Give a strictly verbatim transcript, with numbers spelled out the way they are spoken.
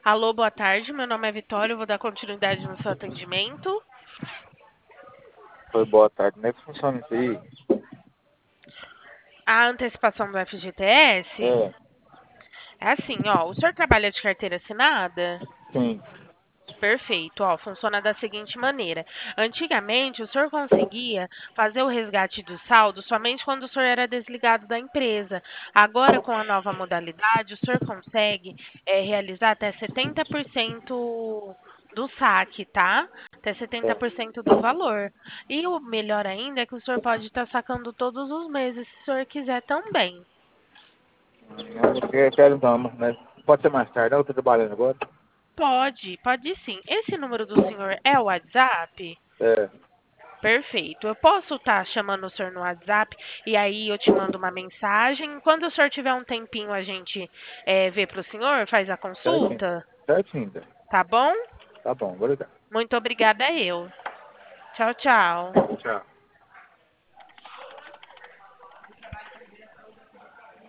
Alô, boa tarde. Meu nome é Vitória. Eu vou dar continuidade no seu atendimento. Oi, boa tarde. Como é que funciona isso aí? A antecipação do F G T S É, é assim, ó. O senhor trabalha de carteira assinada? sim. Perfeito, ó, funciona da seguinte maneira. Antigamente, o senhor conseguia fazer o resgate do saldo somente quando o senhor era desligado da empresa. Agora, com a nova modalidade, o senhor consegue eh, realizar até setenta por cento do saque, tá? Até setenta por É. cento do valor. E o melhor ainda é que o senhor pode estar sacando todos os meses, se o senhor quiser também. Eu não quero, quero não, mas pode ser mais tarde. Eu estou trabalhando agora. Pode, pode sim. Esse número do senhor é o WhatsApp? É, Perfeito. Eu posso estar chamando o senhor no WhatsApp e aí eu te mando uma mensagem. Quando o senhor tiver um tempinho, a gente eh, vê para o senhor, faz a certinho. consulta, Certinho, então. tá bom? Tá bom, obrigado. Muito obrigada eu. Tchau, tchau. Tchau.